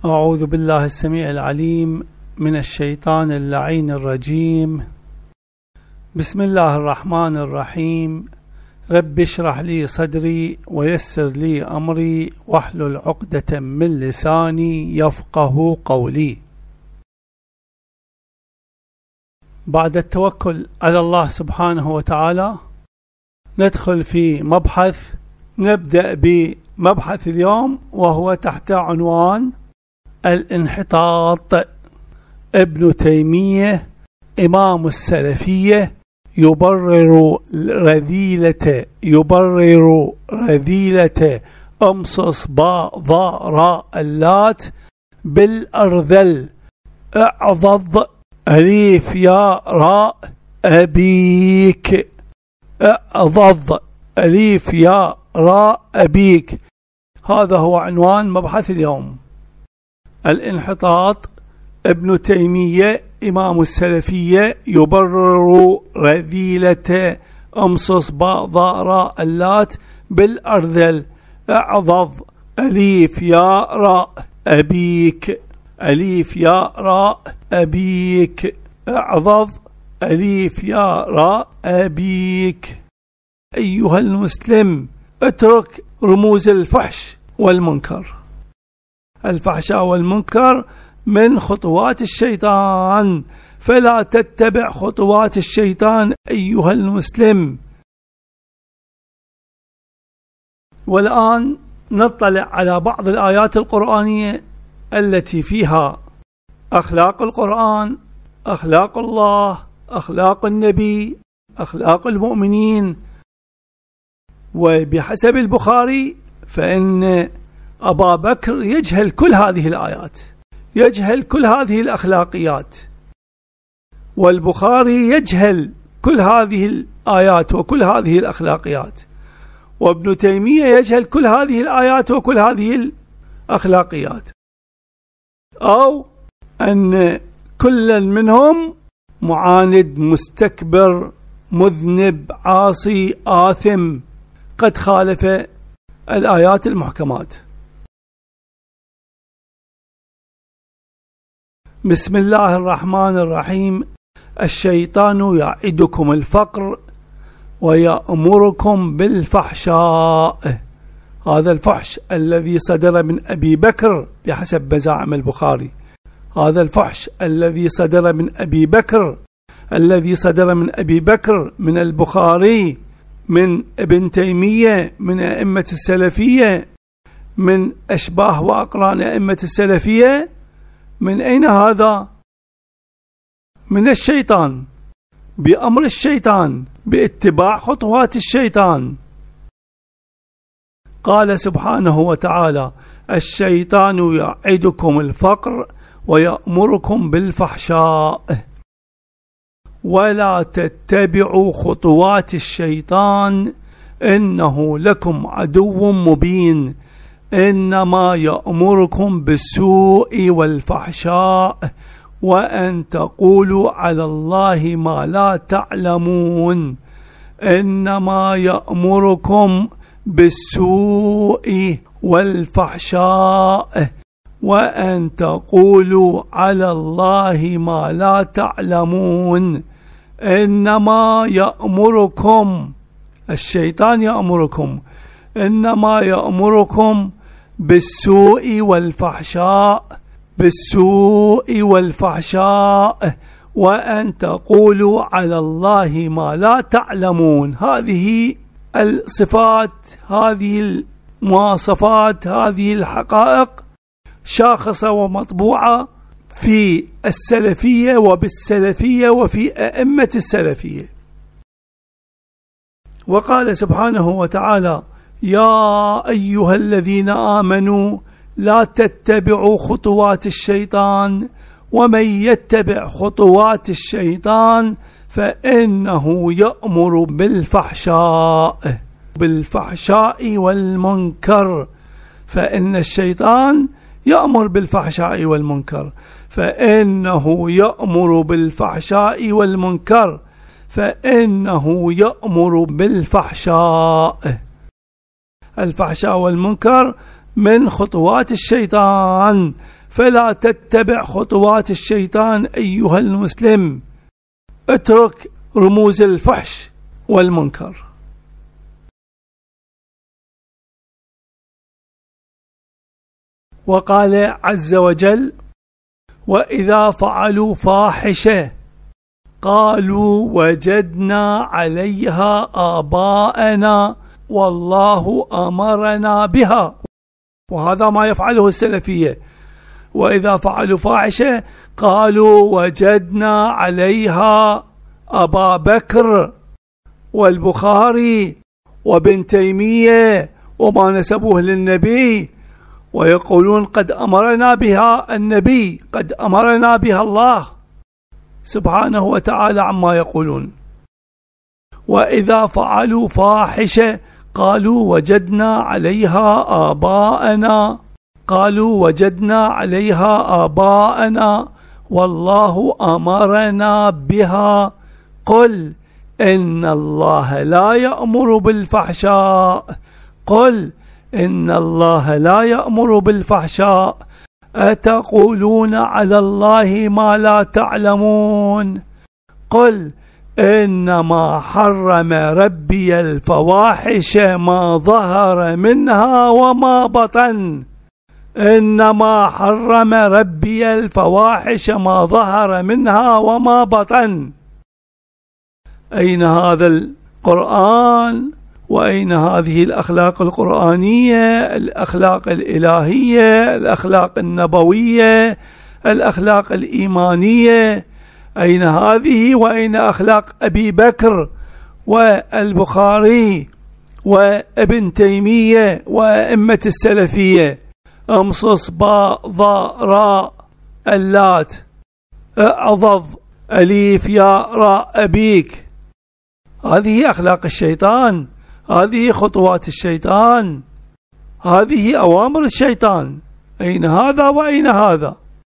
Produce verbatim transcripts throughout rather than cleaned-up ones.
أعوذ بالله السميع العليم من الشيطان اللعين الرجيم. بسم الله الرحمن الرحيم. رب اشرح لي صدري ويسر لي أمري واحلل عقدة من لساني يفقه قولي. بعد التوكل على الله سبحانه وتعالى ندخل في مبحث. نبدأ بمبحث اليوم وهو تحت عنوان الانحطاط. ابن تيمية إمام السلفية يبرر رذيلة يبرر رذيلة أمصص باء ضاء راء اللات بالأرذل اعضض أليف ياء راء أبيك اعضض أليف ياء راء أبيك. هذا هو عنوان مبحث اليوم. الانحطاط. ابن تيمية إمام السلفية يبرر رذيلة أمصص باء ضاء راء اللات بالأرذل اعضض أليف ياء راء أبيك أليف ياء راء أبيك اعضض أليف ياء راء أبيك. أيها المسلم، اترك رموز الفحش والمنكر. الفحشاء والمنكر من خطوات الشيطان، فلا تتبع خطوات الشيطان أيها المسلم. والآن نطلع على بعض الآيات القرآنية التي فيها أخلاق القرآن، أخلاق الله، أخلاق النبي، أخلاق المؤمنين. وبحسب البخاري فإن أبا بكر يجهل كل هذه الآيات، يجهل كل هذه الأخلاقيات، والبخاري يجهل كل هذه الآيات وكل هذه الأخلاقيات، وابن تيمية يجهل كل هذه الآيات وكل هذه الأخلاقيات، أو أن كل منهم معاند مستكبر مذنب عاصي آثم قد خالف الآيات المحكمات. بسم الله الرحمن الرحيم. الشيطان يعدكم الفقر ويأمركم بالفحشاء. هذا الفحش الذي صدر من أبي بكر بحسب مزاعم البخاري، هذا الفحش الذي صدر من أبي بكر الذي صدر من أبي بكر من البخاري من ابن تيمية من أئمة السلفية من أشباه وأقران أئمة السلفية. من أين هذا؟ من الشيطان، بأمر الشيطان، باتباع خطوات الشيطان. قال سبحانه وتعالى: الشيطان يعدكم الفقر ويأمركم بالفحشاء ولا تتبعوا خطوات الشيطان إنه لكم عدو مبين إنما يأمركم بالسوء والفحشاء وأن تقولوا على الله ما لا تعلمون. إنما يأمركم بالسوء والفحشاء وأن تقولوا على الله ما لا تعلمون. إنما يأمركم، الشيطان يأمركم، إنما يأمركم بالسوء والفحشاء بالسوء والفحشاء وأن تقولوا على الله ما لا تعلمون. هذه الصفات، هذه المواصفات، هذه الحقائق شاخصة ومطبوعة في السلفية وبالسلفية وفي أئمة السلفية. وقال سبحانه وتعالى: يا أيها الذين آمنوا لا تتبعوا خطوات الشيطان ومن يتبع خطوات الشيطان فإنه يأمر بالفحشاء بالفحشاء والمنكر. فإن الشيطان يأمر بالفحشاء والمنكر فإنه يأمر بالفحشاء والمنكر فإنه يأمر بالفحشاء. الفحشاء والمنكر من خطوات الشيطان، فلا تتبع خطوات الشيطان أيها المسلم، اترك رموز الفحش والمنكر. وقال عز وجل: وإذا فعلوا فاحشة قالوا وجدنا عليها آباءنا والله أمرنا بها. وهذا ما يفعله السلفية، وإذا فعلوا فاحشة قالوا وجدنا عليها أبا بكر والبخاري وابن تيمية وما نسبوه للنبي، ويقولون قد أمرنا بها النبي، قد أمرنا بها الله سبحانه وتعالى عما يقولون. وإذا فعلوا فاحشة قالوا وجدنا عليها آباءنا، قالوا وجدنا عليها آباءنا والله أمرنا بها. قل إن الله لا يأمر بالفحشاء، قل إن الله لا يأمر بالفحشاء أتقولون على الله ما لا تعلمون. قل إنما حرم ربي الفواحش ما ظهر منها وما بطن، إنما حرم ربي الفواحش ما ظهر منها وما بطن. أين هذا القرآن؟ وأين هذه الأخلاق القرآنية، الأخلاق الإلهية، الأخلاق النبوية، الأخلاق الإيمانية؟ أين هذه؟ وأين أخلاق أبي بكر والبخاري وابن تيمية وأئمة السلفية؟ أمصص باء ضاء راء اللات أعضض أليف ياء راء أبيك. هذه أخلاق الشيطان، هذه خطوات الشيطان، هذه أوامر الشيطان. أين هذا وأين هذا؟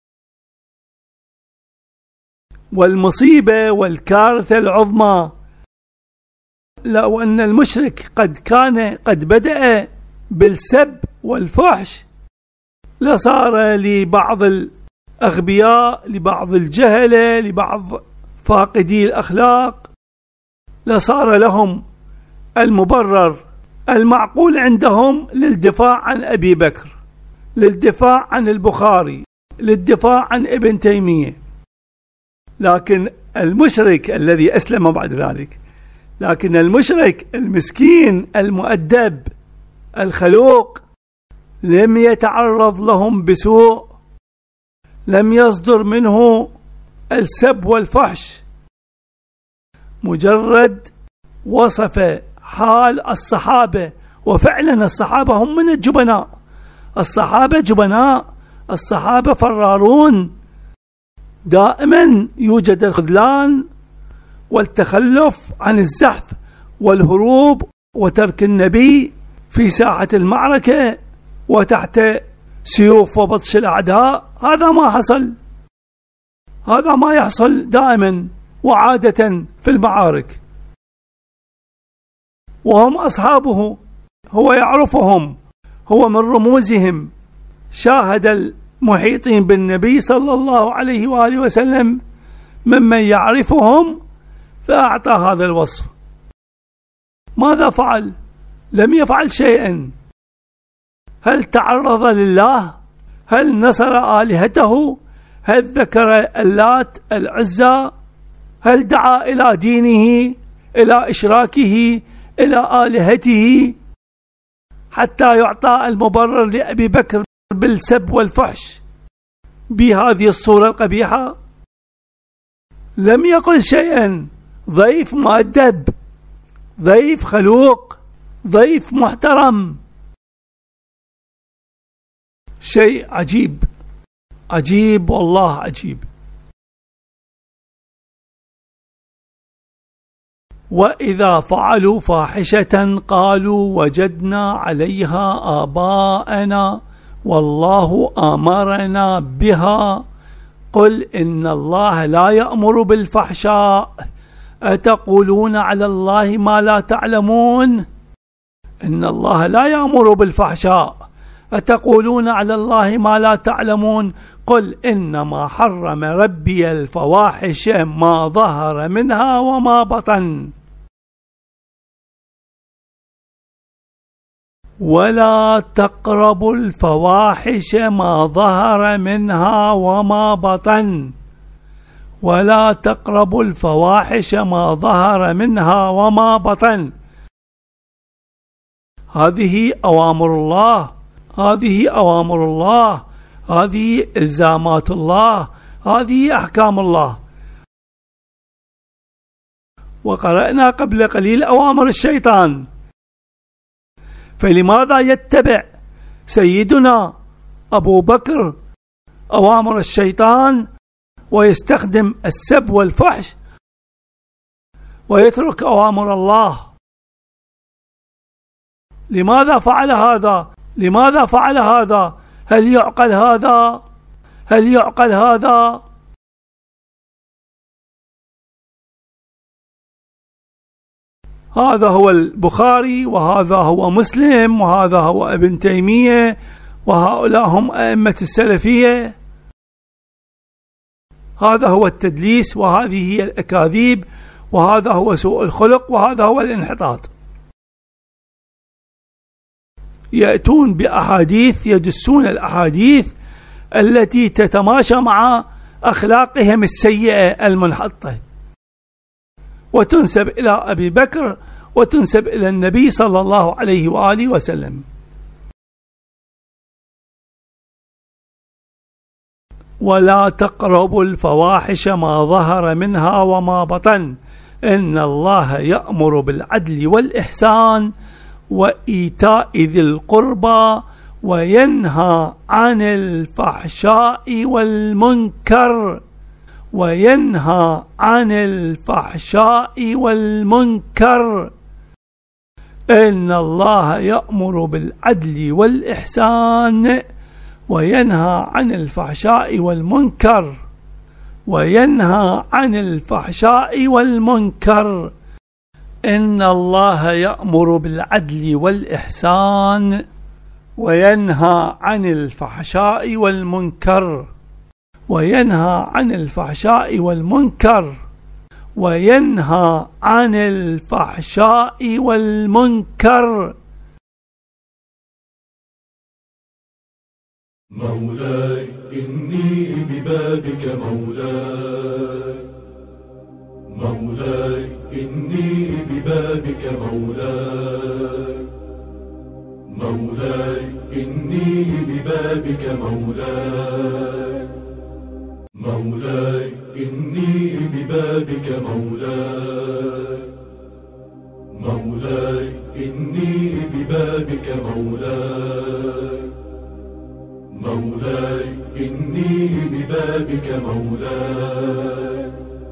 والمصيبة والكارثة العظمى لو أن المشرك قد كان قد بدأ بالسب والفحش لصار لبعض الأغبياء، لبعض الجهلة، لبعض فاقدي الأخلاق، لصار لهم المبرر المعقول عندهم للدفاع عن أبي بكر، للدفاع عن البخاري، للدفاع عن ابن تيمية. لكن المشرك الذي أسلم بعد ذلك، لكن المشرك المسكين المؤدب الخلوق لم يتعرض لهم بسوء، لم يصدر منه السب والفحش، مجرد وصف حال الصحابة. وفعلا الصحابة هم من الجبناء، الصحابة جبناء، الصحابة فرارون، دائما يوجد الخذلان والتخلف عن الزحف والهروب وترك النبي في ساحة المعركة وتحت سيوف وبطش الأعداء. هذا ما حصل، هذا ما يحصل دائما وعادة في المعارك. وهم أصحابه، هو يعرفهم، هو من رموزهم، شاهد المحيطين بالنبي صلى الله عليه وآله وسلم ممن يعرفهم فأعطى هذا الوصف. ماذا فعل؟ لم يفعل شيئا. هل تعرض لله؟ هل نصر آلهته؟ هل ذكر اللات العزى؟ هل دعا إلى دينه، إلى إشراكه، إلى آلهته حتى يعطى المبرر لأبي بكر بالسب والفحش بهذه الصورة القبيحة؟ لم يقل شيئا. ضيف مؤدب، ضيف خلوق، ضيف محترم. شيء عجيب، عجيب والله عجيب. وإذا فعلوا فاحشة قالوا وجدنا عليها آباءنا والله أمرنا بها. قل إن الله لا يأمر بالفحشاء أتقولون على الله ما لا تعلمون. إن الله لا يأمر بالفحشاء أتقولون على الله ما لا تعلمون قل إنما حرم ربي الفواحش ما ظهر منها وما بطن ولا تقربوا الفواحش ما ظهر منها وما بطن ولا تقربوا الفواحش ما ظهر منها وما بطن. هذه أوامر الله، هذه أوامر الله، هذه إلزامات الله، هذه أحكام الله. وقرأنا قبل قليل أوامر الشيطان، فلماذا يتبع سيدنا أبو بكر أوامر الشيطان ويستخدم السب والفحش ويترك أوامر الله؟ لماذا فعل هذا؟ لماذا فعل هذا؟ هل يعقل هذا؟ هل يعقل هذا؟ هذا هو البخاري، وهذا هو مسلم، وهذا هو ابن تيمية، وهؤلاء هم أئمة السلفية. هذا هو التدليس، وهذه هي الأكاذيب، وهذا هو سوء الخلق، وهذا هو الانحطاط. يأتون بأحاديث يدسون الأحاديث التي تتماشى مع أخلاقهم السيئة المنحطة، وتنسب إلى أبي بكر وتنسب إلى النبي صلى الله عليه وآله وسلم. ولا تقربوا الفواحش ما ظهر منها وما بطن إن الله يأمر بالعدل والإحسان وإيتاء ذي القربى وينهى عن الفحشاء والمنكر وينهى عن الفحشاء والمنكر. إن الله يأمر بالعدل والإحسان وينهى عن الفحشاء والمنكر وينهى عن الفحشاء والمنكر. إن الله يأمر بالعدل والإحسان وينهى عن الفحشاء والمنكر وينهى عن الفحشاء والمنكر وينهى عن الفحشاء والمنكر. مولاي إني ببابك مولاي مولاي إني ببابك مولاي مولاي إني ببابك مولاي مولاي إني ببابك مولاي مولاي إني ببابك مولاي مولاي إني ببابك مولاي.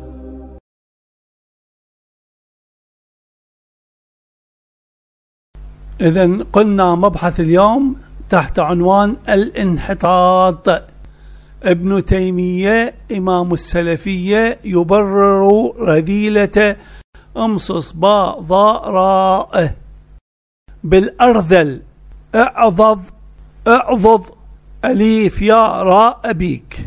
إذن قلنا مبحث اليوم تحت عنوان الانحطاط. ابن تيمية إمام السلفية يبرر رذيلة امصص باء ضاء راء بالأرذل اعضض اعضض أليف يا راء أبيك.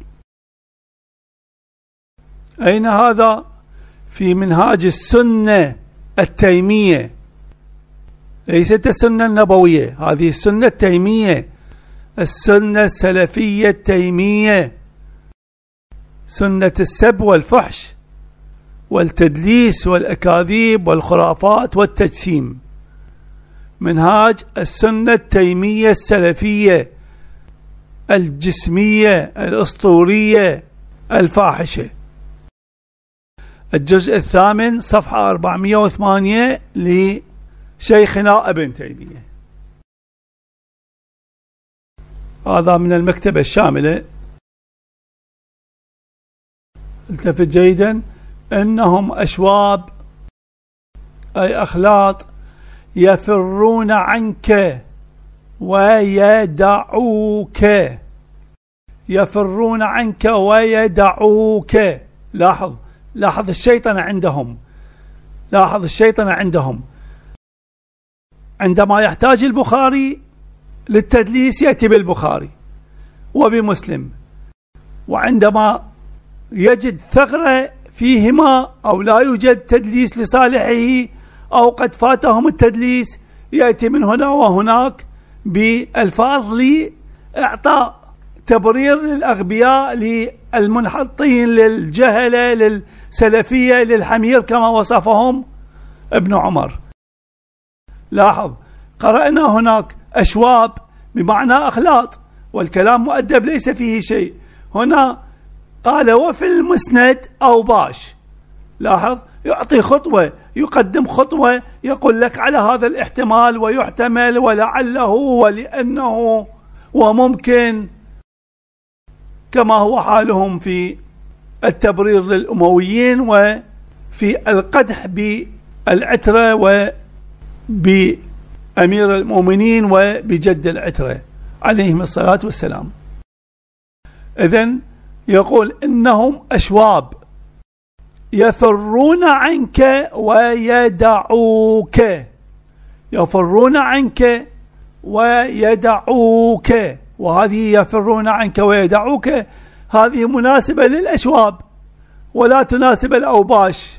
أين هذا؟ في منهاج السنة التيمية، ليست السنة النبوية، هذه السنة التيمية، السنة السلفية التيمية، سنة السب والفحش والتدليس والأكاذيب والخرافات والتجسيم. منهاج السنة التيمية السلفية الجسمية الأسطورية الفاحشة، الجزء الثامن صفحة أربعمئة وثمانية لشيخنا ابن تيمية. هذا من المكتبة الشاملة. التفت جيدا، إنهم أشواب أي أخلاط يفرون عنك ويدعوك، يفرون عنك ويدعوك. لاحظ لاحظ الشيطان عندهم، لاحظ الشيطان عندهم عندما يحتاج البخاري للتدليس يأتي بالبخاري وبمسلم، وعندما يجد ثغرة فيهما أو لا يوجد تدليس لصالحه أو قد فاتهم التدليس يأتي من هنا وهناك بألفاظ لإعطاء تبرير للأغبياء، للمنحطين، للجهلة، للسلفية، للحمير كما وصفهم ابن عمر. لاحظ قرأنا هناك أشواب بمعنى أخلاط، والكلام مؤدب ليس فيه شيء. هنا قال وفي المسند أو باش. لاحظ يعطي خطوة، يقدم خطوة، يقول لك على هذا الاحتمال ويحتمل ولعله ولأنه وممكن، كما هو حالهم في التبرير للأمويين وفي القدح بالعترة وبأمير المؤمنين وبجد العترة عليهم الصلاة والسلام. إذن يقول إنهم أشواب يفرون عنك ويدعوك، يفرون عنك ويدعوك، وهذه يفرون عنك ويدعوك هذه مناسبة للأشواب ولا تناسب الأوباش.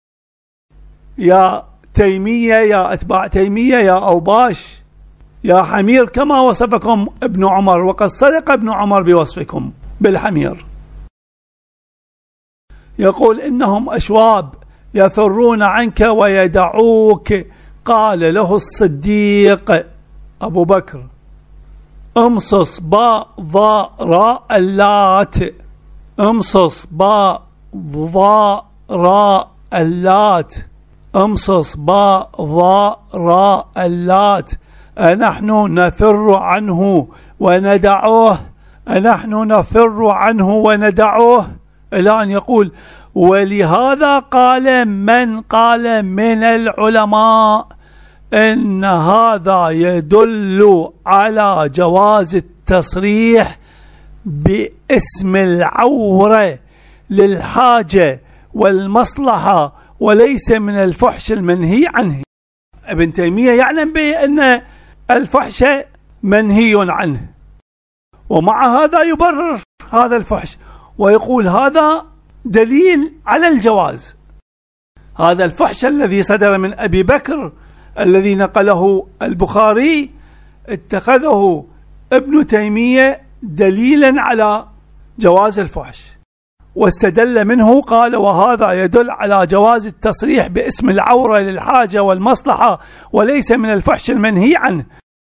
يا تيمية، يا أتباع تيمية، يا أوباش، يا حمير، كما وصفكم ابن عمر، وقد صدق ابن عمر بوصفكم بالحمير. يقول إنهم أشواب يفرون عنك ويدعوك. قال له الصديق أبو بكر امصص باء ضاء راء اللات، امصص باء ضاء راء اللات، امصص باء ضاء راء اللات، أنحن نفر عنه وندعوه، أنحن نفر عنه وندعوه، إلى أن يقول ولهذا قال من قال من العلماء إن هذا يدل على جواز التصريح باسم العورة للحاجة والمصلحة وليس من الفحش المنهي عنه. ابن تيمية يعلم بأن الفحش منهي عنه، ومع هذا يبرر هذا الفحش ويقول هذا دليل على الجواز. هذا الفحش الذي صدر من أبي بكر الذي نقله البخاري اتخذه ابن تيمية دليلا على جواز الفحش، واستدل منه قال وهذا يدل على جواز التصريح باسم العورة للحاجة والمصلحة وليس من الفحش المنهي عنه.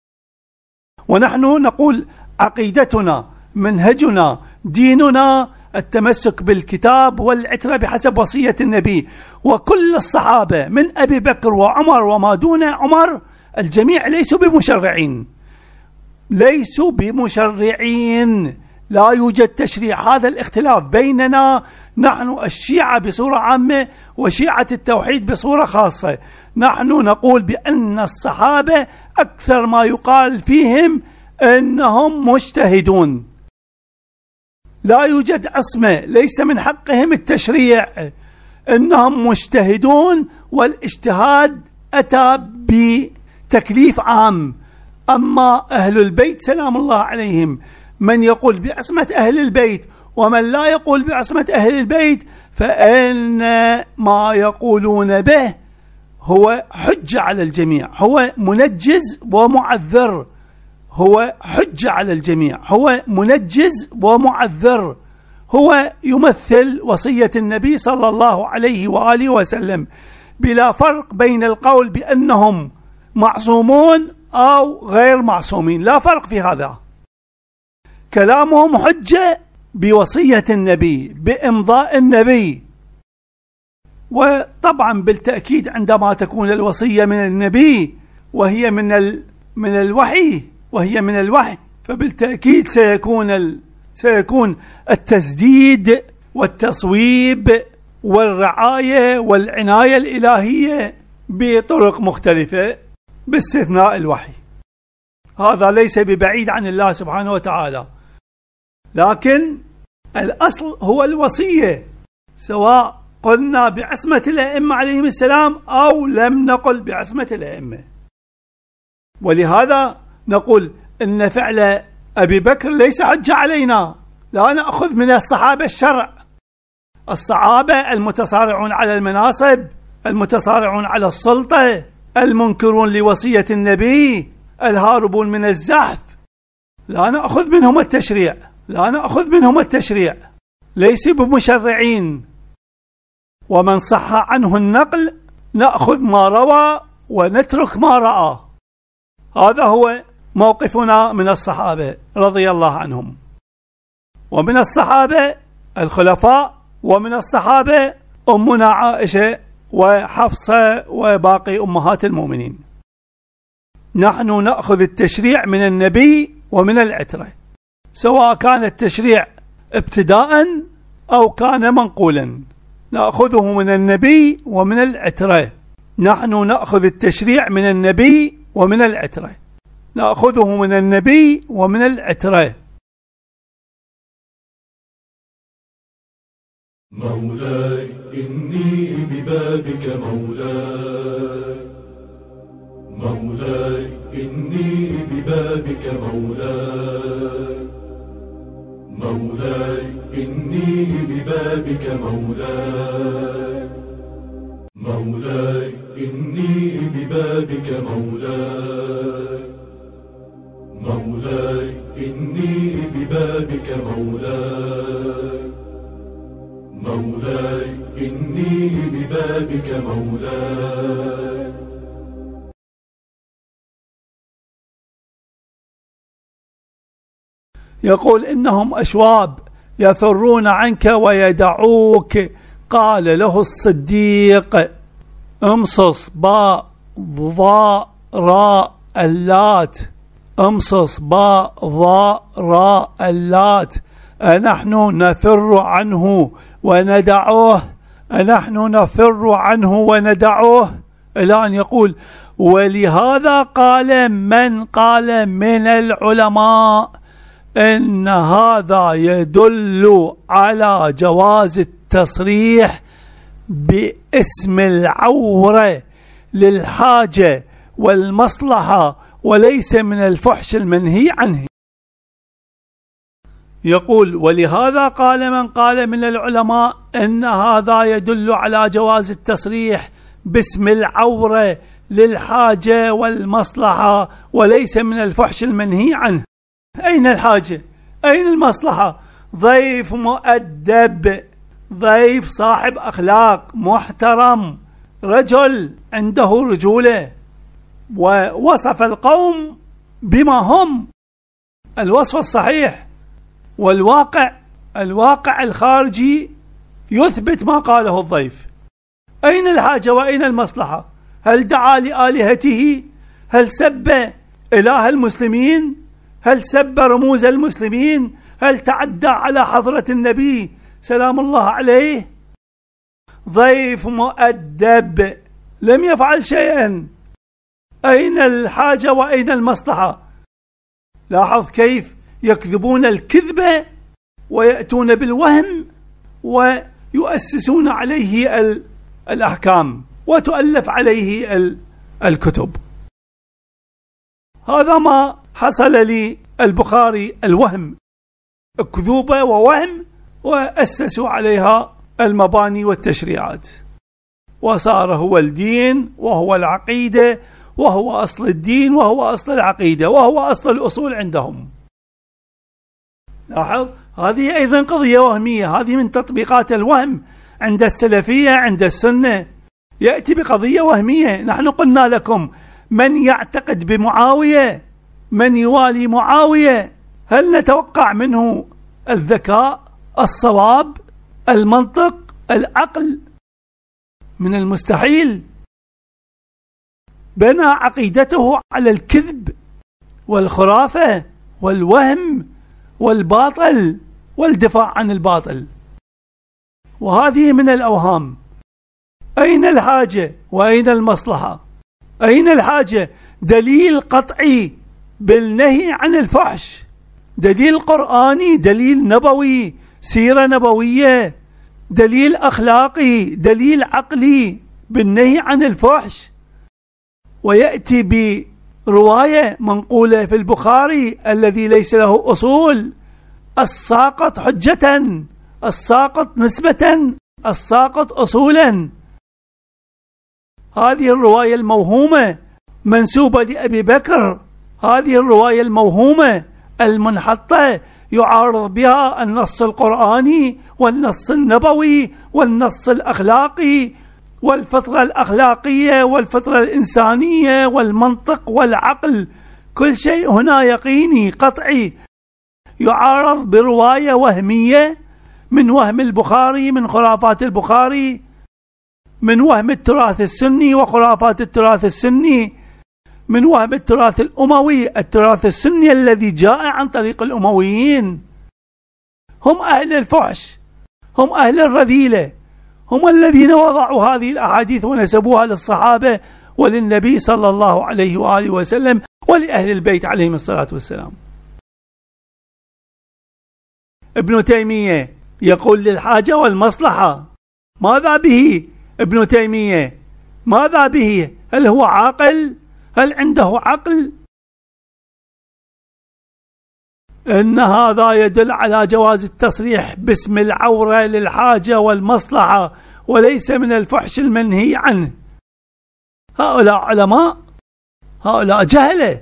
ونحن نقول عقيدتنا منهجنا ديننا التمسك بالكتاب والعترة بحسب وصية النبي، وكل الصحابة من أبي بكر وعمر وما دون عمر الجميع ليسوا بمشرعين، ليسوا بمشرعين، لا يوجد تشريع. هذا الاختلاف بيننا نحن الشيعة بصورة عامة وشيعة التوحيد بصورة خاصة. نحن نقول بأن الصحابة أكثر ما يقال فيهم أنهم مجتهدون، لا يوجد عصمة، ليس من حقهم التشريع، إنهم مجتهدون والاجتهاد أتى بتكليف عام. أما أهل البيت سلام الله عليهم من يقول بعصمة أهل البيت ومن لا يقول بعصمة أهل البيت فإن ما يقولون به هو حجة على الجميع، هو منجز ومعذر، هو حجة على الجميع، هو منجز ومعذر، هو يمثل وصية النبي صلى الله عليه وآله وسلم، بلا فرق بين القول بأنهم معصومون أو غير معصومين، لا فرق في هذا. كلامهم حجة بوصية النبي بإمضاء النبي. وطبعا بالتأكيد عندما تكون الوصية من النبي وهي من ال من الوحي وهي من الوحي فبالتأكيد سيكون ال سيكون التسديد والتصويب والرعاية والعناية الإلهية بطرق مختلفة باستثناء الوحي. هذا ليس ببعيد عن الله سبحانه وتعالى، لكن الأصل هو الوصية، سواء قلنا بعصمة الأئمة عليهم السلام أو لم نقل بعصمة الأئمة. ولهذا نقول إن فعل أبي بكر ليس حجة علينا، لا نأخذ من الصحابة الشرع. الصحابة المتصارعون على المناصب، المتصارعون على السلطة، المنكرون لوصية النبي، الهاربون من الزحف، لا نأخذ منهم التشريع، لا نأخذ منهم التشريع، ليس بمشرعين. ومن صح عنه النقل نأخذ ما روى ونترك ما رأى. هذا هو موقفنا من الصحابة رضي الله عنهم، ومن الصحابة الخلفاء، ومن الصحابة أمنا عائشة وحفصة وباقي أمهات المؤمنين. نحن نأخذ التشريع من النبي ومن العترة، سواء كان التشريع ابتداء أو كان منقولا، نأخذه من النبي ومن العترة. نحن نأخذ التشريع من النبي ومن العترة، نأخذه من النبي ومن العترة. مولاي إني ببابك مولاي، مولاي إني ببابك مولاي، مولاي إني ببابك مولاي، مولاي إني ببابك مولاي، مولاي إني ببابك مولاي، مولاي إني ببابك مولاي. يقول إنهم أشواب يفرون عنك ويدعوك. قال له الصديق: امصص باء ضاء راء اللات، امصص باء ضاء راء اللات، أنحن نفر عنه وندعوه، أنحن نفر عنه وندعوه، إلى أن يقول: ولهذا قال من قال من العلماء إن هذا يدل على جواز التصريح باسم العورة للحاجة والمصلحة وليس من الفحش المنهي عنه. يقول: ولهذا قال من قال من العلماء إن هذا يدل على جواز التصريح باسم العورة للحاجة والمصلحة وليس من الفحش المنهي عنه. أين الحاجة؟ أين المصلحة؟ ضيف مؤدب، ضيف صاحب أخلاق محترم، رجل عنده رجولة، ووصف القوم بما هم الوصف الصحيح، والواقع الواقع الخارجي يثبت ما قاله الضيف. أين الحاجة وأين المصلحة؟ هل دعا لآلهته؟ هل سب إله المسلمين؟ هل سب رموز المسلمين؟ هل تعدى على حضرة النبي سلام الله عليه؟ ضيف مؤدب لم يفعل شيئا. أين الحاجة وأين المصلحة؟ لاحظ كيف يكذبون الكذبة ويأتون بالوهم ويؤسسون عليه الأحكام وتؤلف عليه الكتب. هذا ما حصل للبخاري، الوهم، كذوبة ووهم، وأسسوا عليها المباني والتشريعات، وصار هو الدين وهو العقيدة وهو أصل الدين وهو أصل العقيدة وهو أصل الأصول عندهم. لاحظ، هذه أيضا قضية وهمية، هذه من تطبيقات الوهم عند السلفية عند السنة، يأتي بقضية وهمية. نحن قلنا لكم: من يعتقد بمعاوية، من يوالي معاوية، هل نتوقع منه الذكاء، الصواب، المنطق، العقل؟ من المستحيل. بنى عقيدته على الكذب والخرافة والوهم والباطل والدفاع عن الباطل، وهذه من الأوهام. أين الحاجة وأين المصلحة؟ أين الحاجة؟ دليل قطعي بالنهي عن الفحش، دليل قرآني، دليل نبوي، سيرة نبوية، دليل أخلاقي، دليل عقلي بالنهي عن الفحش، ويأتي رواية منقولة في البخاري الذي ليس له أصول، الساقط حجة، الساقط نسبة، الساقط أصولا. هذه الرواية الموهومة منسوبة لأبي بكر، هذه الرواية الموهومة المنحطة يعارض بها النص القرآني والنص النبوي والنص الأخلاقي والفطرة الأخلاقية والفطرة الإنسانية والمنطق والعقل، كل شيء هنا يقيني قطعي، يعارض برواية وهمية من وهم البخاري، من خرافات البخاري، من وهم التراث السني وخرافات التراث السني، من وهم التراث الأموي، التراث السني الذي جاء عن طريق الأمويين. هم أهل الفحش، هم أهل الرذيلة، هم الذين وضعوا هذه الأحاديث ونسبوها للصحابة وللنبي صلى الله عليه وآله وسلم ولأهل البيت عليهم الصلاة والسلام. ابن تيمية يقول للحاجة والمصلحة. ماذا به ابن تيمية؟ ماذا به؟ هل هو عاقل؟ هل عنده عقل؟ إن هذا يدل على جواز التصريح باسم العورة للحاجة والمصلحة وليس من الفحش المنهي عنه. هؤلاء علماء، هؤلاء جهلة.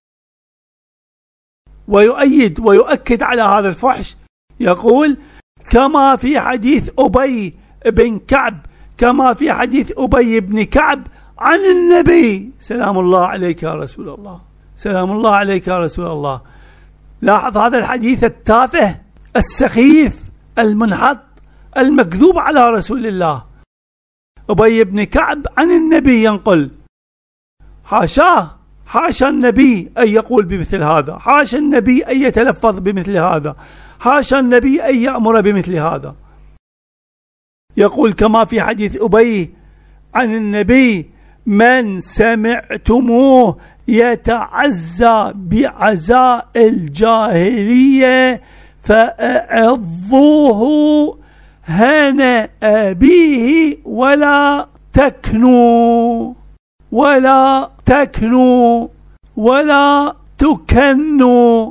ويؤيد ويؤكد على هذا الفحش، يقول كما في حديث أبي بن كعب، كما في حديث أبي بن كعب عن النبي. سلام الله عليك يا رسول الله، سلام الله عليك يا رسول الله. لاحظ هذا الحديث التافه السخيف المنحط المكذوب على رسول الله. أبي بن كعب عن النبي ينقل، حاشاه، حاشا النبي أن يقول بمثل هذا، حاشا النبي أن يتلفظ بمثل هذا، حاشا النبي أن يأمر بمثل هذا. يقول كما في حديث أبي عن النبي من سمعتموه يتعزى بعزاء الجاهلية فأعظوه هنا أبيه ولا تكنوا ولا تكنوا ولا تكنوا،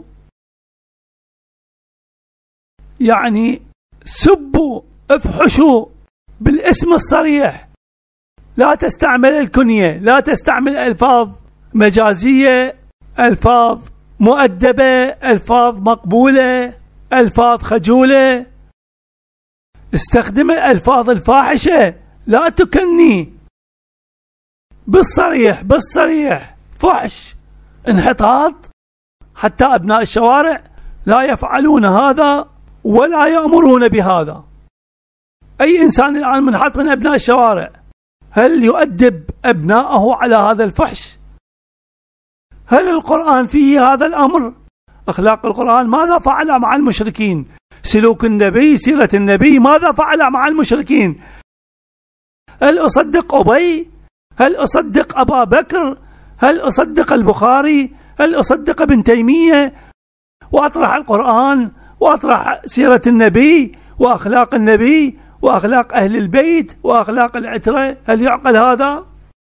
يعني سبوا افحشوا بالاسم الصريح، لا تستعمل الكنية، لا تستعمل ألفاظ مجازية، ألفاظ مؤدبة، ألفاظ مقبولة، ألفاظ خجولة. استخدم الألفاظ الفاحشة، لا تكني، بالصريح بالصريح، فحش، انحطاط. حتى أبناء الشوارع لا يفعلون هذا ولا يأمرون بهذا. أي إنسان الآن منحط من أبناء الشوارع هل يؤدب أبناءه على هذا الفحش؟ هل القرآن فيه هذا الأمر؟ أخلاق القرآن ماذا فعل مع المشركين؟ سلوك النبي، سيرة النبي ماذا فعل مع المشركين؟ هل أصدق أبي؟ هل أصدق أبا بكر؟ هل أصدق البخاري؟ هل أصدق ابن تيمية وأطرح القرآن وأطرح سيرة النبي وأخلاق النبي وأخلاق أهل البيت وأخلاق العترة؟ هل يعقل هذا؟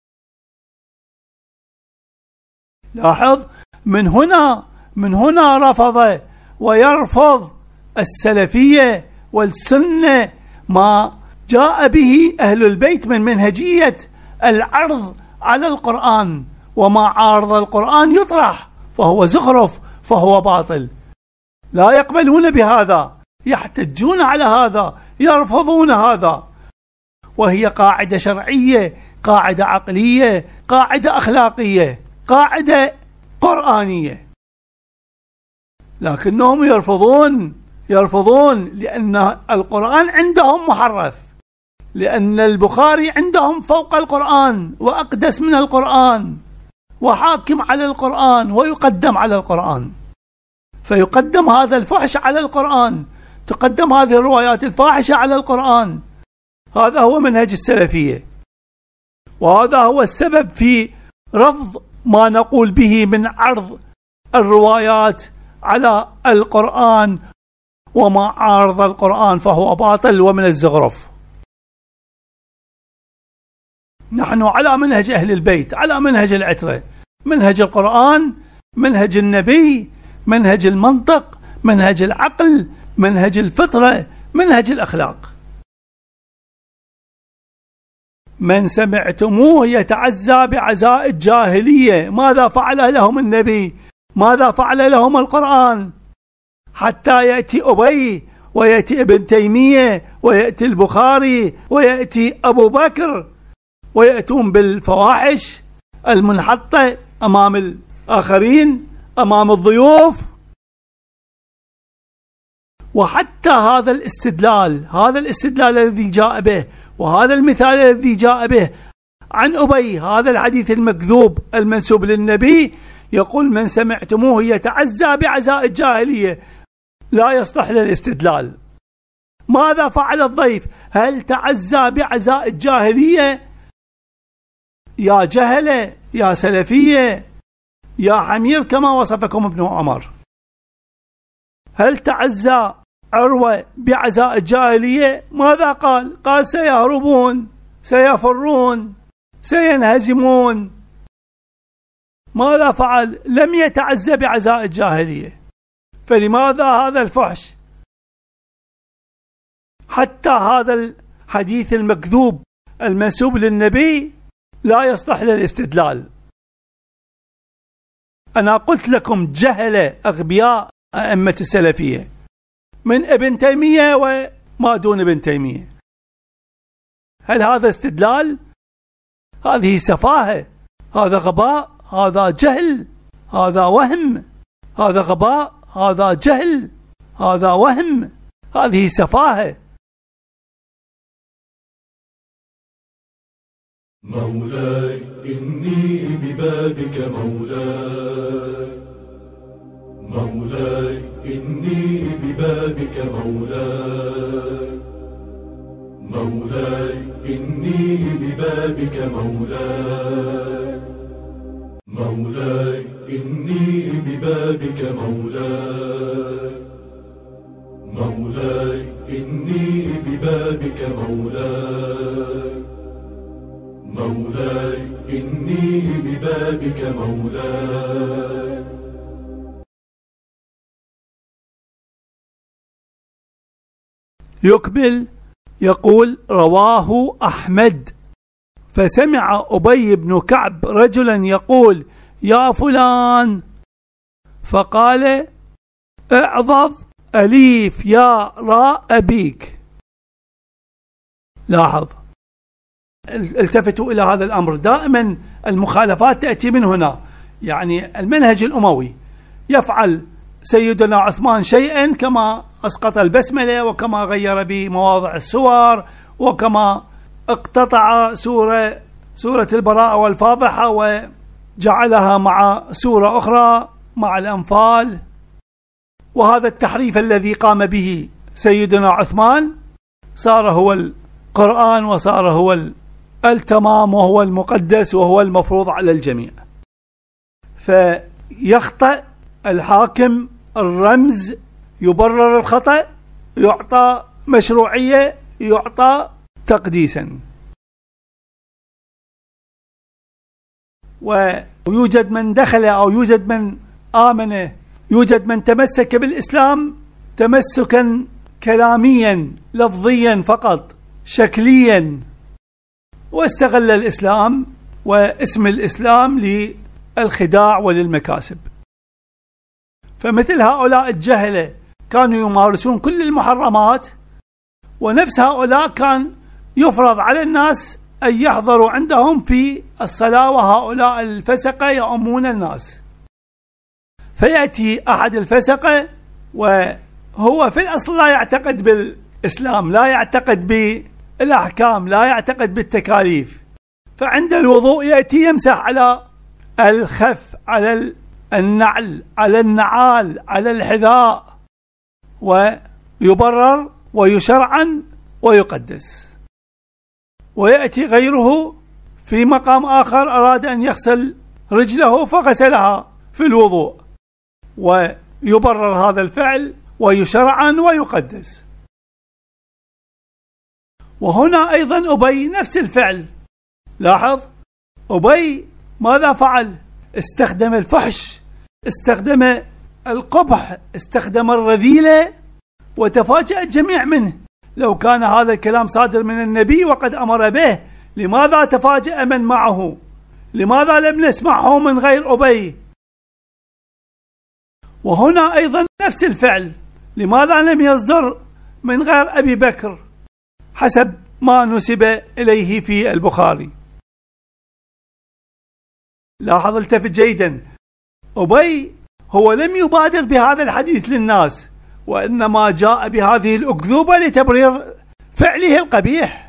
لاحظ، من هنا من هنا رفض ويرفض السلفية والسنة ما جاء به أهل البيت من منهجية العرض على القرآن، وما عارض القرآن يطرح فهو زخرف، فهو باطل. لا يقبلون بهذا، يحتجون على هذا، يرفضون هذا. وهي قاعدة شرعية، قاعدة عقلية، قاعدة أخلاقية، قاعدة قرآنية، لكنهم يرفضون يرفضون لأن القرآن عندهم محرف، لأن البخاري عندهم فوق القرآن وأقدس من القرآن وحاكم على القرآن ويقدم على القرآن، فيقدم هذا الفحش على القرآن، تقدم هذه الروايات الفاحشة على القرآن. هذا هو منهج السلفية، وهذا هو السبب في رفض ما نقول به من عرض الروايات على القرآن، وما عارض القرآن فهو باطل ومن الزخرف. نحن على منهج أهل البيت، على منهج العترة، منهج القرآن، منهج النبي، منهج المنطق، منهج العقل، منهج الفطرة، منهج الأخلاق. من سمعتموه يتعزى بعزاء الجاهلية، ماذا فعل لهم النبي؟ ماذا فعل لهم القرآن؟ حتى يأتي أبي ويأتي ابن تيمية ويأتي البخاري ويأتي أبو بكر ويأتون بالفواحش المنحطة أمام الآخرين، أمام الضيوف. وحتى هذا الاستدلال هذا الاستدلال الذي جاء به، وهذا المثال الذي جاء به عن أبي، هذا الحديث المكذوب المنسوب للنبي، يقول من سمعتموه يتعزى بعزاء الجاهلية، لا يصلح للاستدلال. ماذا فعل الضيف؟ هل تعزى بعزاء الجاهلية؟ يا جهلة، يا سلفية، يا حمير كما وصفكم ابن عمر، هل تعزى عروة بعزاء الجاهلية؟ ماذا قال؟ قال سيهربون، سيفرون، سينهزمون. ماذا فعل؟ لم يتعزى بعزاء الجاهلية. فلماذا هذا الفحش؟ حتى هذا الحديث المكذوب المنسوب للنبي لا يصلح للاستدلال. أنا قلت لكم جهلة أغبياء أئمة السلفية من ابن تيمية وما دون ابن تيمية. هل هذا استدلال؟ هذه سفاهة، هذا غباء، هذا جهل، هذا وهم، هذا غباء، هذا جهل، هذا وهم، هذه سفاهة. مولاي إني ببابك مولاي، مولاي إني ببابك مولاي، مولاي إني ببابك مولاي، مولاي إني ببابك مولاي، مولاي إني ببابك مولاي، مولاي إني ببابك مولاي. يكمل يقول رواه أحمد: فسمع أبي بن كعب رجلا يقول يا فلان، فقال اعظظ أليف يا راء أبيك. لاحظ، التفتوا إلى هذا الأمر. دائما المخالفات تأتي من هنا، يعني المنهج الأموي يفعل سيدنا عثمان شيئا كما أسقط البسملة، وكما غير بمواضع السور، وكما اقتطع سورة سورة البراءة والفاضحة وجعلها مع سورة أخرى مع الأنفال. وهذا التحريف الذي قام به سيدنا عثمان صار هو القرآن، وصار هو التمام، وهو المقدس، وهو المفروض على الجميع. فيخطئ الحاكم الرمز، يبرر الخطأ، يعطى مشروعية، يعطى تقديسا. ويوجد من دخل أو يوجد من آمن، يوجد من تمسك بالإسلام تمسكا كلاميا لفظيا فقط، شكليا، واستغل الإسلام واسم الإسلام للخداع وللمكاسب. فمثل هؤلاء الجهلة كانوا يمارسون كل المحرمات، ونفس هؤلاء كان يفرض على الناس أن يحضروا عندهم في الصلاة، وهؤلاء الفسقة يؤمون الناس. فيأتي أحد الفسقة وهو في الأصل لا يعتقد بالإسلام، لا يعتقد بالأحكام، لا يعتقد بالتكاليف، فعند الوضوء يأتي يمسح على الخف، على النعل، على النعال، على الحذاء، ويبرر ويشرعن ويقدس. ويأتي غيره في مقام آخر أراد أن يغسل رجله فغسلها في الوضوء، ويبرر هذا الفعل ويشرعن ويقدس. وهنا أيضا أبي نفس الفعل. لاحظ، أبي ماذا فعل؟ استخدم الفحش، استخدم القبح، استخدم الرذيلة، وتفاجأ الجميع منه. لو كان هذا الكلام صادر من النبي وقد أمر به، لماذا تفاجأ من معه؟ لماذا لم نسمعه من غير أبي؟ وهنا أيضا نفس الفعل، لماذا لم يصدر من غير أبي بكر حسب ما نسب إليه في البخاري؟ لاحظ، التفت جيدا، أبي هو لم يبادر بهذا الحديث للناس، وإنما جاء بهذه الأكذوبة لتبرير فعله القبيح.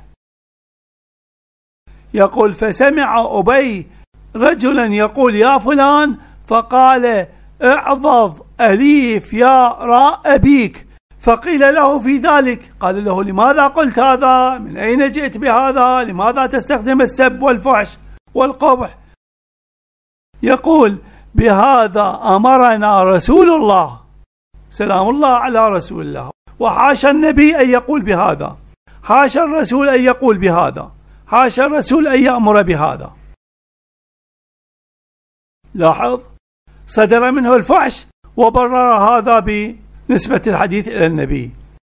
يقول: فسمع أبي رجلا يقول يا فلان، فقال: اعظظ أليف يا راء أبيك. فقيل له في ذلك، قال له: لماذا قلت هذا؟ من أين جئت بهذا؟ لماذا تستخدم السب والفحش والقبح؟ يقول: بهذا أمرنا رسول الله، سلام الله على رسول الله. وحاشا النبي أن يقول بهذا، حاشا الرسول أن يقول بهذا، حاشا الرسول أن يأمر بهذا. لاحظ، صدر منه الفحش وبرر هذا بنسبة الحديث إلى النبي.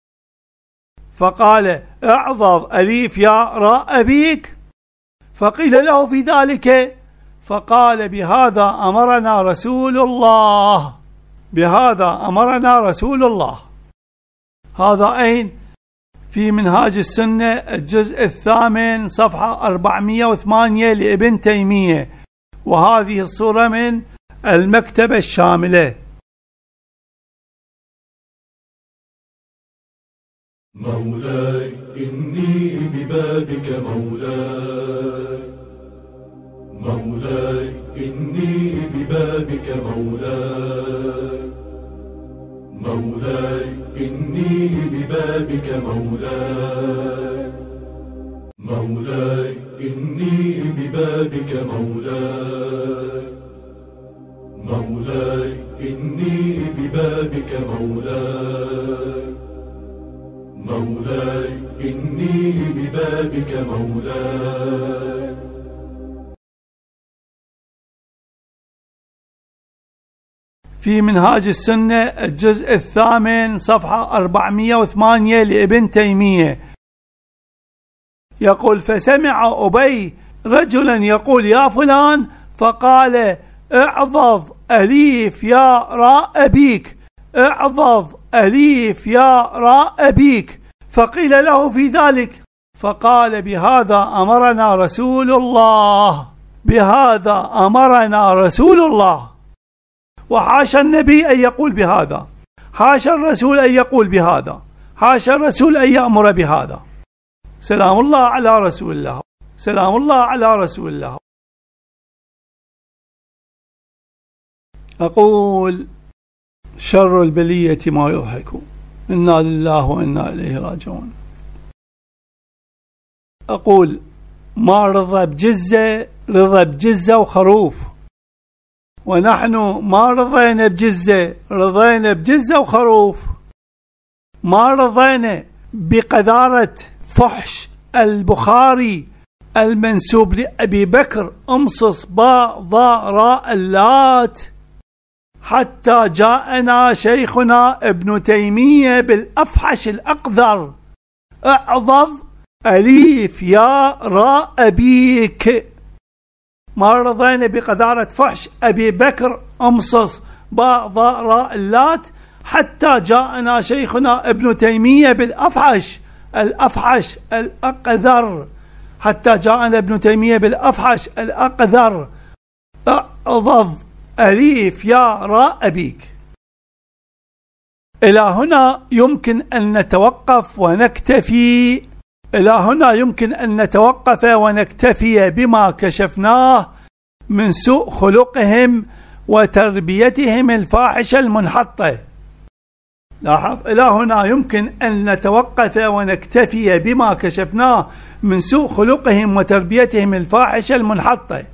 فقال: اعظظ أليف يا راء أبيك. فقيل له في ذلك، فقال: بهذا أمرنا رسول الله، بهذا أمرنا رسول الله. هذا أين؟ في منهاج السنة الجزء الثامن صفحة أربعمئة وثمانية لابن تيمية، وهذه الصورة من المكتبة الشاملة. مولاي إني ببابك مولاي، مولاي إني ببابك مولاي، مولاي إني ببابك مولاي، مولاي إني ببابك مولاي، مولاي إني ببابك مولاي، مولاي إني ببابك مولاي. في منهاج السنة الجزء الثامن صفحة أربعمئة وثمانية لابن تيمية، يقول: فسمع أبي رجلا يقول يا فلان، فقال: اعظظ أليف يا راء أبيك، اعظظ أليف يا راء أبيك. فقيل له في ذلك، فقال: بهذا أمرنا رسول الله، بهذا أمرنا رسول الله. وحاشا النبي أن يقول بهذا، حاشا الرسول أن يقول بهذا، حاشا الرسول أن يأمر بهذا. سلام الله على رسول الله، سلام الله على رسول الله. أقول: شر البلية ما يضحك، إنا لله وإنا إليه راجعون. أقول: ما رضى بجزة، رضى بجزة وخروف، ونحن ما رضينا بجزة، رضينا بجزة وخروف. ما رضينا بقذارة فحش البخاري المنسوب لأبي بكر امصص باء ضاء راء اللات، حتى جاءنا شيخنا ابن تيمية بالأفحش الأقذر: اعظظ أليف يا راء أبيك. ما رضينا بقذارة فحش أبي بكر امصص باء ضاء راء اللات، حتى جاءنا شيخنا ابن تيمية بالأفحش الأفحش الأقذر، حتى جاءنا ابن تيمية بالأفحش الأقذر: اعظظ أليف يا راء أبيك. إلى هنا يمكن أن نتوقف ونكتفي، إلى هنا يمكن أن نتوقف ونكتفي بما كشفناه من سوء خلقهم وتربيتهم الفاحشة المنحطة. لاحظ، إلى هنا يمكن أن نتوقف ونكتفي بما كشفناه من سوء خلقهم وتربيتهم الفاحشة المنحطة.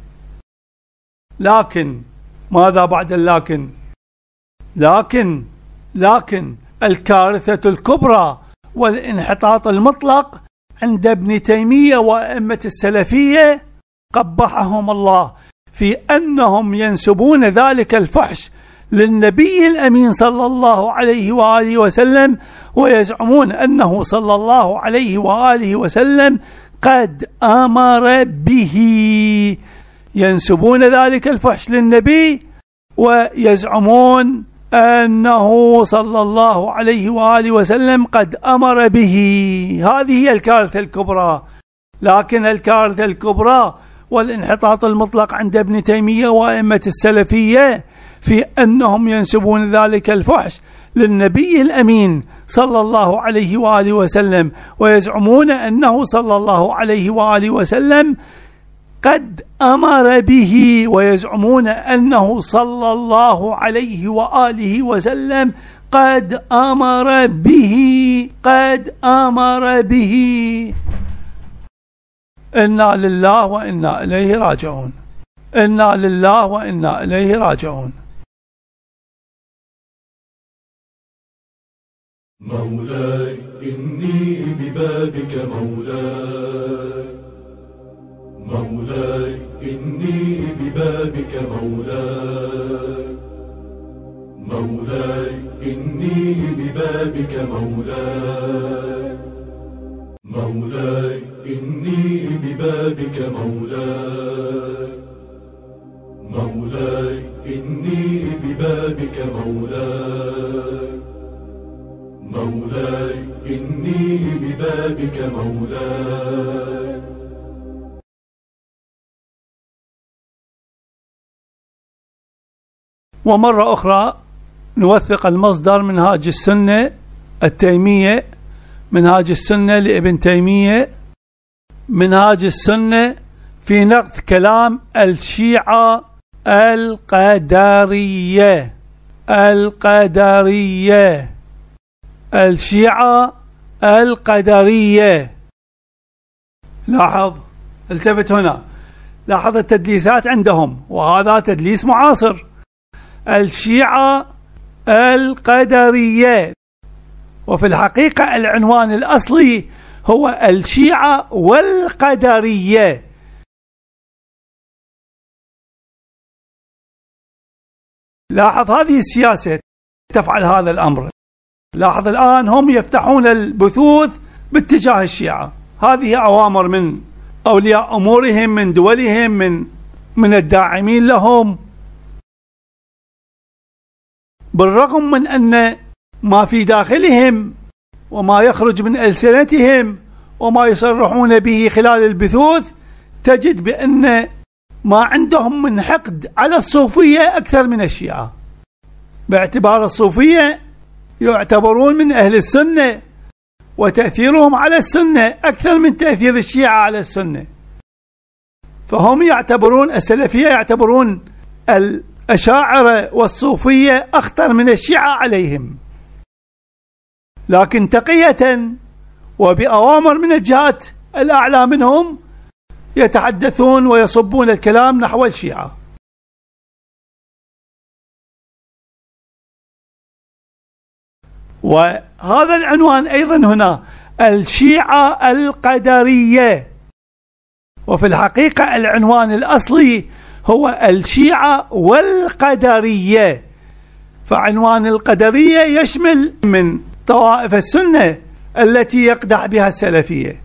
لكن ماذا بعد اللكن؟ لكن لكن الكارثة الكبرى والانحطاط المطلق عند ابن تيمية وأئمة السلفية قبحهم الله في أنهم ينسبون ذلك الفحش للنبي الأمين صلى الله عليه وآله وسلم، ويزعمون أنه صلى الله عليه وآله وسلم قد أمر به. ينسبون ذلك الفحش للنبي ويزعمون أنه صلى الله عليه وآله وسلم قد أمر به. هذه هي الكارثة الكبرى. لكن الكارثة الكبرى والانحطاط المطلق عند ابن تيمية وأئمة السلفية في أنهم ينسبون ذلك الفحش للنبي الأمين صلى الله عليه وآله وسلم، ويزعمون أنه صلى الله عليه وآله وسلم قد أمر به، ويزعمون أنه صلى الله عليه وآله وسلم قد أمر به قد أمر به. إنا لله وإنا إليه راجعون. إنا لله وإنا إليه راجعون. مولاي إني ببابك مولاي، مولاي إني ببابك مولاي، مولاي إني ببابك مولاي، مولاي إني ببابك مولاي، مولاي إني ببابك مولاي، مولاي إني ببابك مولاي. ومرة أخرى نوثق المصدر منهاج السنة التيمية، منهاج السنة لابن تيمية، منهاج السنة في نقد كلام الشيعة القدرية القدرية الشيعة القدرية. لاحظ، التفت هنا، لاحظ التدليسات عندهم، وهذا تدليس معاصر. الشيعة القدرية، وفي الحقيقة العنوان الأصلي هو الشيعة والقدرية. لاحظ هذه السياسة تفعل هذا الأمر. لاحظ الآن هم يفتحون البثوث باتجاه الشيعة. هذه أوامر من أولياء أمورهم، من دولهم، من من الداعمين لهم، بالرغم من أن ما في داخلهم وما يخرج من ألسنتهم وما يصرحون به خلال البثوث تجد بأن ما عندهم من حقد على الصوفية أكثر من الشيعة، باعتبار الصوفية يعتبرون من أهل السنة، وتأثيرهم على السنة أكثر من تأثير الشيعة على السنة. فهم يعتبرون، السلفية يعتبرون الأشاعرة والصوفية أخطر من الشيعة عليهم، لكن تقية وبأوامر من الجهات الأعلى منهم يتحدثون ويصبون الكلام نحو الشيعة. وهذا العنوان أيضا هنا الشيعة القدرية، وفي الحقيقة العنوان الأصلي هو الشيعة والقدرية. فعنوان القدرية يشمل من طوائف السنة التي يقدح بها السلفية،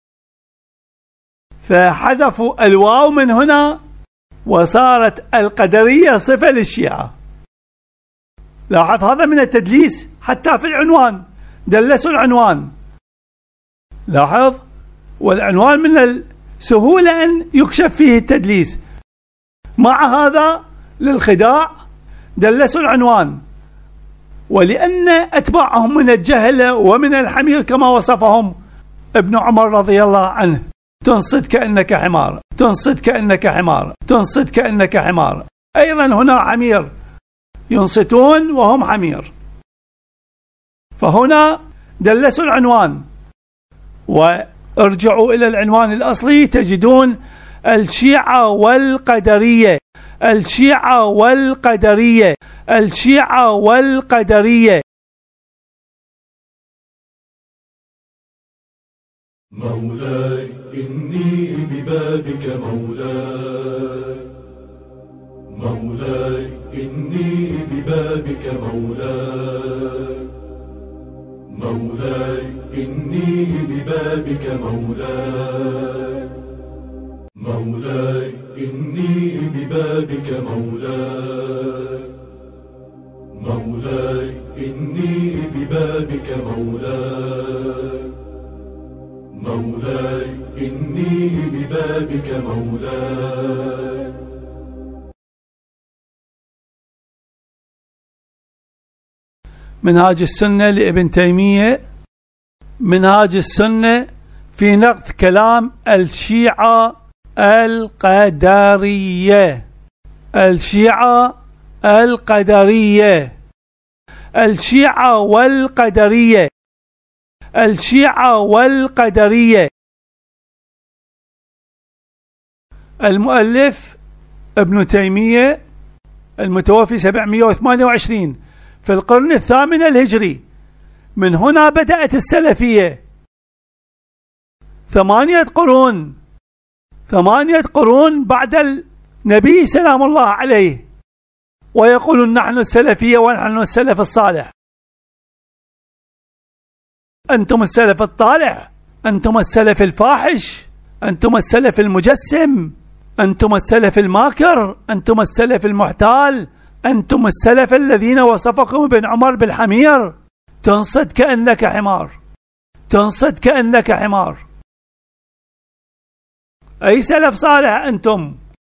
فحذفوا الواو من هنا وصارت القدرية صفة للشيعة. لاحظ هذا من التدليس حتى في العنوان، دلسوا العنوان. لاحظ، والعنوان من السهولة أن يكشف فيه التدليس، مع هذا للخداع دلسوا العنوان. ولأن أتباعهم من الجهل ومن الحمير كما وصفهم ابن عمر رضي الله عنه، تنصت كأنك حمار، تنصت كأنك حمار، تنصت كأنك حمار. أيضا هنا حمير، ينصتون وهم حمير. فهنا دلسوا العنوان، وارجعوا إلى العنوان الأصلي تجدون الشيعة والقدرية، الشيعة والقدرية، الشيعة والقدرية. مولاي إني ببابك مولاي، مولاي إني ببابك مولاي مولاي إني ببابك مولاي مولاي إني ببابك مولاي مولاي إني ببابك مولاي مولاي إني ببابك مولاي. منهاج السنة لابن تيمية. منهاج السنة في نقد كلام الشيعة القدرية. الشيعة القدرية الشيعة والقدرية الشيعة والقدرية. المؤلف ابن تيمية المتوفي سبعمائة وثمانية وعشرين في القرن الثامن الهجري. من هنا بدأت السلفية. ثمانية قرون ثمانية قرون بعد النبي سلام الله عليه، ويقولون نحن السلفية ونحن السلف الصالح. أنتم السلف الطالح، أنتم السلف الفاحش، أنتم السلف المجسم، أنتم السلف الماكر، أنتم السلف المحتال، أنتم السلف الذين وصفكم ابن عمر بالحمير. تنصت كأنك حمار، تنصت كأنك حمار. أي سلف صالح أنتم؟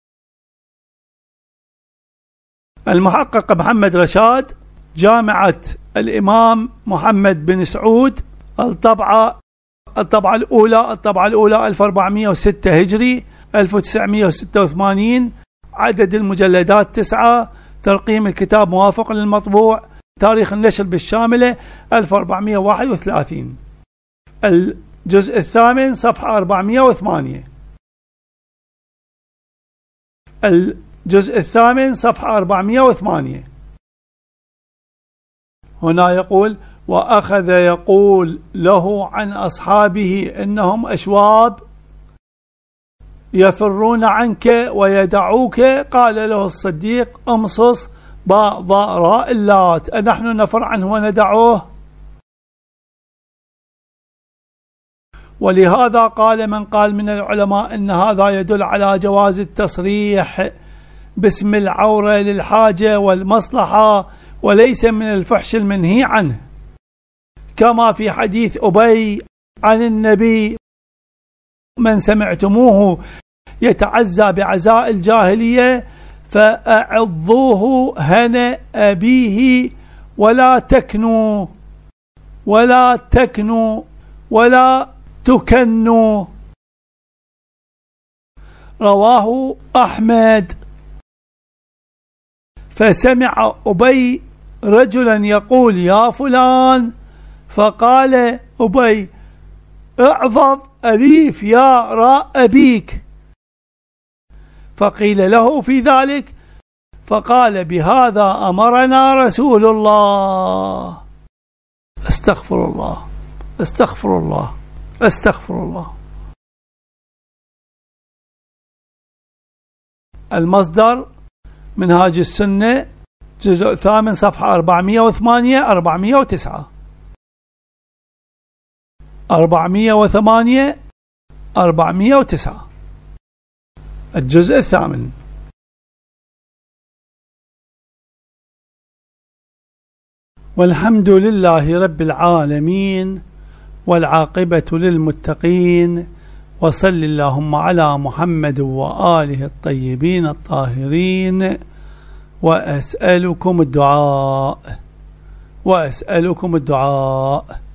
المحقق محمد رشاد، جامعة الإمام محمد بن سعود، الطبعة الطبعة الأولى الطبعة الأولى ألف وأربعمائة وستة هجري ألف وتسعمائة وستة وثمانين. عدد المجلدات تسعة. ترقيم الكتاب موافق للمطبوع. تاريخ النشر بالشاملة ألف وأربعمائة وواحد وثلاثين. الجزء الثامن صفحة أربعمائة وثمانية. الجزء الثامن صفحة أربعمائة وثمانية. هنا يقول: وأخذ يقول له عن أصحابه إنهم أشواب يفرون عنك ويدعوك. قال له الصديق: امصص باء ضاء راء اللات، أنحن نفر عنه وندعوه؟ ولهذا قال من قال من العلماء إن هذا يدل على جواز التصريح باسم العورة للحاجة والمصلحة، وليس من الفحش المنهي عنه، كما في حديث أبي عن النبي: من سمعتموه يتعزى بعزاء الجاهلية فأعظوه هنأ أبيه ولا تكنوا ولا تكنوا ولا تكنوا. رواه أحمد. فسمع أبي رجلا يقول: يا فلان، فقال أبي: اعظظ أليف يا راء أبيك. فقيل له في ذلك، فقال: بهذا أمرنا رسول الله. استغفر الله استغفر الله استغفر الله. المصدر: منهاج السنة، جزء ثامن صفحة أربعمائة وثمانية أربعمائة وتسعة أربعمائة وثمانية أربعمائة وتسعة. الجزء الثامن. والحمد لله رب العالمين، والعاقبة للمتقين، وصل اللهم على محمد وآله الطيبين الطاهرين. وأسألكم الدعاء وأسألكم الدعاء